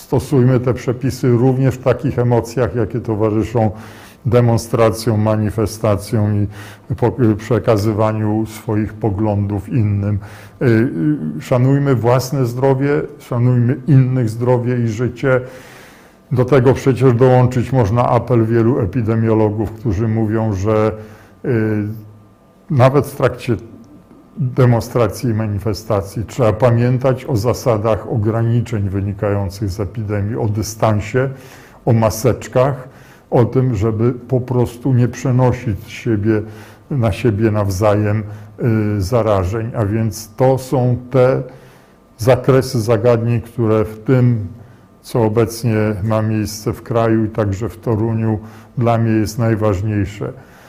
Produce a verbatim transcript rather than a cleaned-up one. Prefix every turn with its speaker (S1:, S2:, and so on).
S1: stosujmy te przepisy również w takich emocjach, jakie towarzyszą demonstracjom, manifestacjom i przekazywaniu swoich poglądów innym. Szanujmy własne zdrowie, szanujmy innych zdrowie i życie. Do tego przecież dołączyć można apel wielu epidemiologów, którzy mówią, że nawet w trakcie demonstracji i manifestacji trzeba pamiętać o zasadach ograniczeń wynikających z epidemii, o dystansie, o maseczkach, o tym, żeby po prostu nie przenosić siebie, na siebie nawzajem y, zarażeń. A więc to są te zakresy zagadnień, które w tym, co obecnie ma miejsce w kraju i także w Toruniu, dla mnie jest najważniejsze.